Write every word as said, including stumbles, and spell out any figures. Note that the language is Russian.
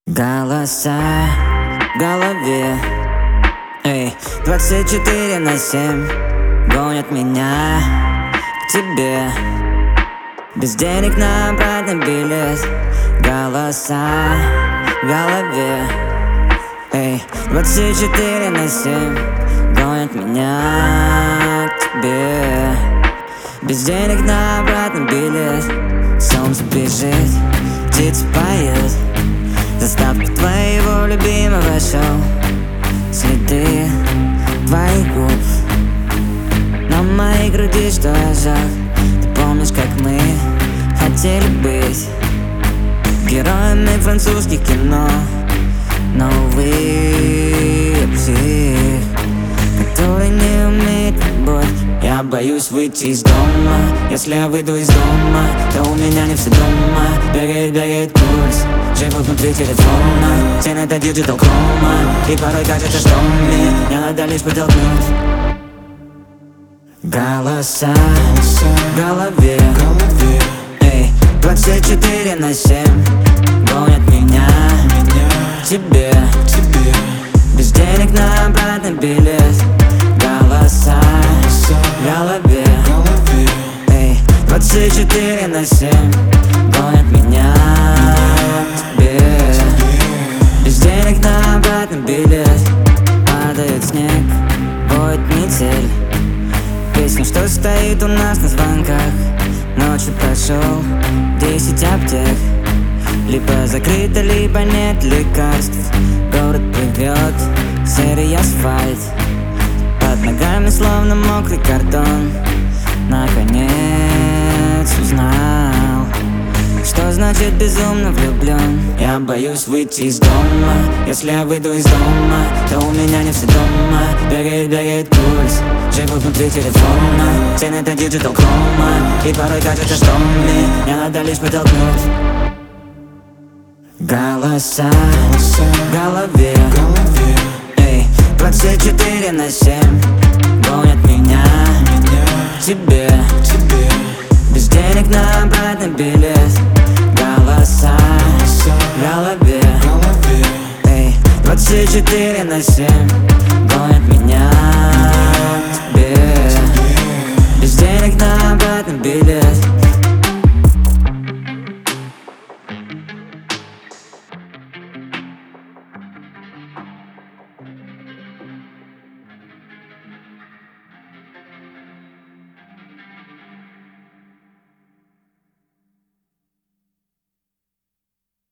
Голоса в голове, эй, двадцать четыре на семь гонят меня к тебе. Без денег на обратный билет. Голоса в голове, эй, двадцать четыре на семь гонят меня к тебе. Без денег на обратный билет. Солнце бежит, птица поет. Заставка твоего любимого шоу. Следы твоих губ на моей груди, что я жал. Ты помнишь, как мы хотели быть героями французских кино? Но, увы, я псих, который не умеет любовь. Я боюсь выйти из дома. Если я выйду из дома, то у меня не все дома. Бегает, бегает пульс, живут внутри телефона. Все это диджитал кома. И порой кажется, что мне не надо лишь подтолкнуть. Голоса в голове, эй, двадцать четыре на семь гонят меня к тебе. Без денег на обратный билет. Голоса в голове, эй, двадцать четыре на семь гонят меня к тебе. Без денег на обратный билет. Падает снег, воет метель. Песня, что стоит у нас на звонках. Ночью прошел десять аптек. Либо закрыто, либо нет лекарств. Город плывет, серый асфальт. Под ногами словно мокрый картон. Наконец узнал, что значит безумно влюблен. Я боюсь выйти из дома. Если я выйду из дома, то у меня не все дома. Бегает, бегает пульс, живут внутри телефона. Все это диджитал кома. И порой кажется, что мне не надо лишь подтолкнуть. Голоса в голове, эй, двадцать четыре на семь гонят меня к тебе. Без денег на обратный билет. Голоса в голове, эй, двадцать четыре на семь